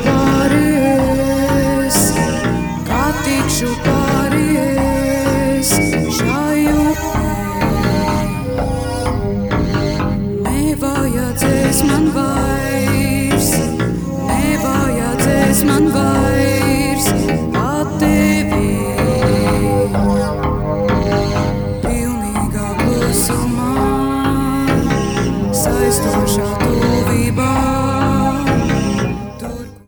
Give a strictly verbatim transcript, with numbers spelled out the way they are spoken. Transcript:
pāries, kā tikšu pāries šai upē. Nevajadzēs man vairs, nevajadzēs man vairs pat tevi. Pilnīgā klusumā, saistošā